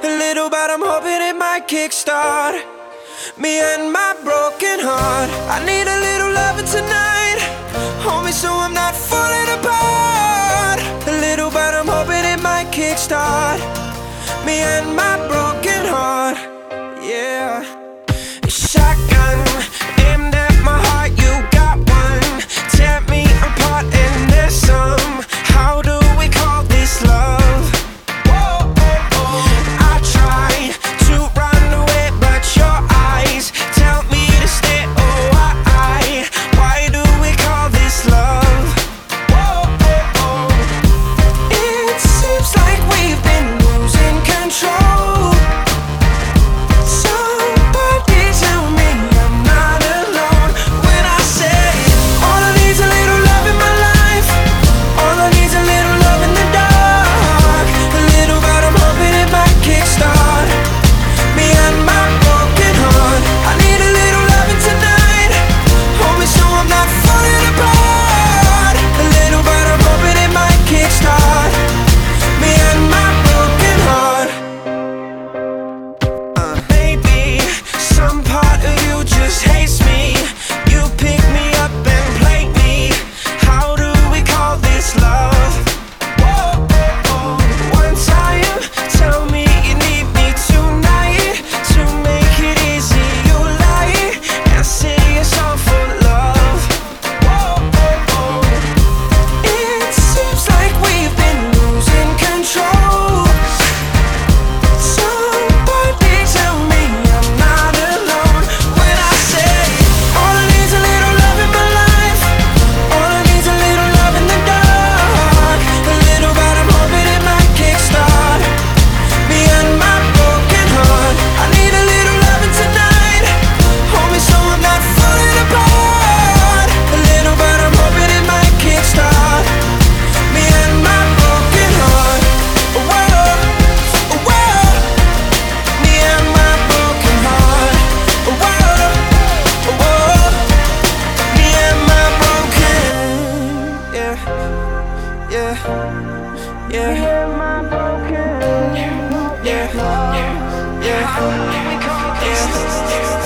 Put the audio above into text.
A little, but I'm hoping it might kickstart me and my broken heart. I need a little loving tonight, hold me so I'm not falling apart. A little, but I'm hoping it might kickstart me and my broken heart. Yeah. Shotgun aimed at my heart, you got one. Tear me apart and there's some. How do we call this love? Whoa, oh, oh. I try to run away, but your eyes tell me to stay. Oh, why do we call this love? Whoa, oh, oh. It seems like we've been losing control. Somebody tell me I'm not alone when I say all I need's a little love in my life. All I need's a little love in the dark. A little, but I'm hoping it might kickstart me and my broken heart. I need a little loving tonight, hold me so I'm not falling apart. A little, but I'm hoping it might kickstart me and my broken heart. Maybe some part of you just hates me. You pick me up and play me. How do we call this love? Whoa, oh, oh. One time, tell me you need me tonight. To make it easy, you lie and say it's all for love. Whoa, oh, oh. It seems like we've been losing control. Somebody tell me I'm not alone when I say all I need's a little love in my life. All I need's a little love in the dark. A little, but I'm hoping it might kickstart me and my broken heart. I need a little loving tonight, hold me so I'm not falling apart. A little, but I'm hoping it might kickstart me and my broken heart. Whoa, whoa. Me and my broken heart. Whoa, whoa. Me and my broken. Yeah, yeah, yeah. Me and my broken. Yeah, yeah, yeah.